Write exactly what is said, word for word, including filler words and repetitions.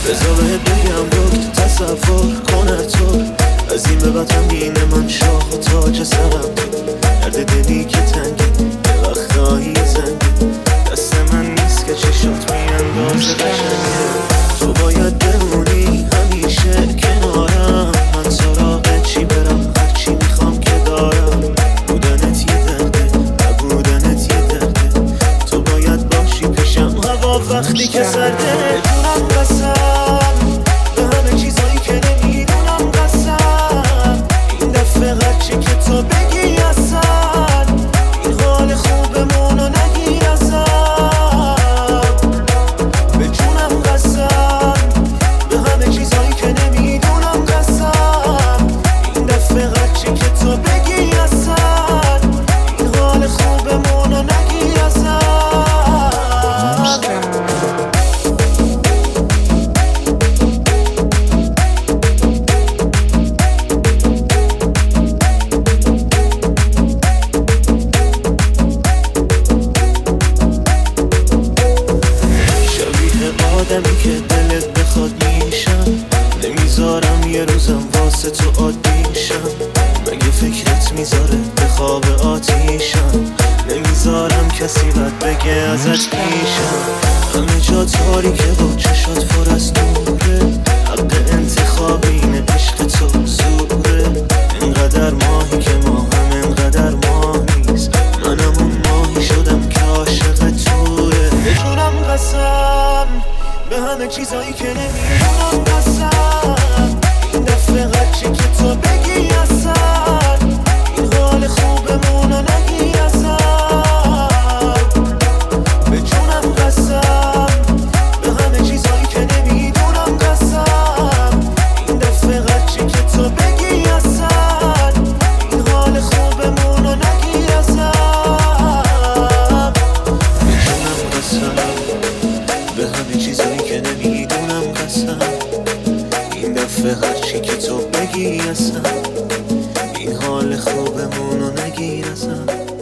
بذار بهت بگم رک تصور کن تو از این به بعد همین من شاخ و تاج سرم تو درد دلی که تنگی یه وقتایی زنگی دست من نیست که چشات میاندازه قشنگه تو باید بمونی همیشه کنارم من سراغ چی برم هرچی میخوام که دارم بودنت یه درده نبودنت یه درده تو باید باشی پیشم هوا وقتی که سرده جونم قسم به همه چیزایی که نمیدونم قسم این دفعه هرچی که تو بگی اصلا این حال خوبمونو نگیر ازم به جونم قسم به همه چیزایی که نمیدونم قسم این دفعه هرچی که تو بگی اصلا این حال خوبمونو نگیر ازم آدمی که دلت بخواد میشم نمیذارم یه روزم واسه تو عادیشم مگه فکرت میذاره به خواب آتیشم نمیذارم کسی بد بگه ازت پیشم همه جا تاریکه با چشات پر از نوره حق انتخاب اینه عشق تو زوره اینقدر ماهی که ما هم اینقدر ماهیست منم اون ماهی شدم که عاشق توه به جونم قسم به همه چیزایی که نمیدونم قسم این دفعه هرچی که تو بگی اصلا این حال خوبمونو نگی ازم به جونم قسم به همه چیزایی که نمیدونم قسم این دفعه هرچی که تو بگی اصلا این حال خوبمونو نگی ازم به جونم قسم به همه چیزایی که نمیدونم قسم این دفعه هرچی که تو بگی اصلا این حال خوبمونو نگیر ازم